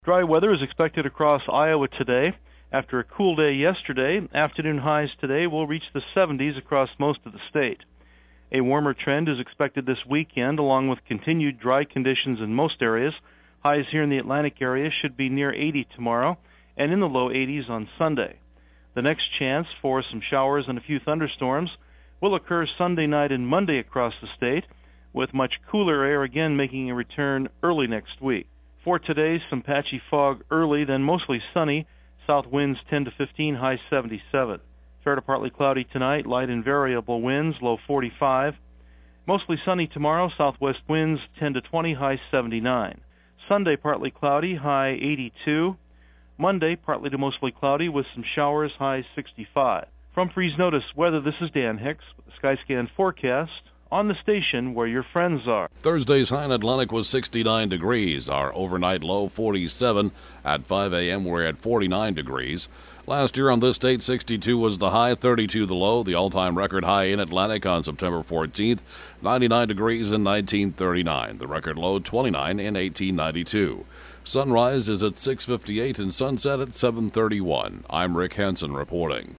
Dry weather is expected across Iowa today. After a cool day yesterday, afternoon highs today will reach the 70s across most of the state. A warmer trend is expected this weekend, along with continued dry conditions in most areas. Highs here in the Atlantic area should be near 80 tomorrow and in the low 80s on Sunday. The next chance for some showers and a few thunderstorms will occur Sunday night and Monday across the state, with much cooler air again making a return early next week. For today, some patchy fog early, then mostly sunny. South winds 10 to 15, high 77. Fair to partly cloudy tonight, light and variable winds, low 45. Mostly sunny tomorrow, southwest winds 10 to 20, high 79. Sunday, partly cloudy, high 82. Monday, partly to mostly cloudy with some showers, high 65. From Freeze Notice Weather, this is Dan Hicks with the Skyscan forecast on the station where your friends are. Thursday's high in Atlantic was 69 degrees. Our overnight low 47. At 5 a.m. we're at 49 degrees. Last year on this date, 62 was the high, 32 the low. The all-time record high in Atlantic on September 14th, 99 degrees in 1939. The record low, 29 in 1892. Sunrise is at 6:58 and sunset at 7:31. I'm Rick Hansen reporting.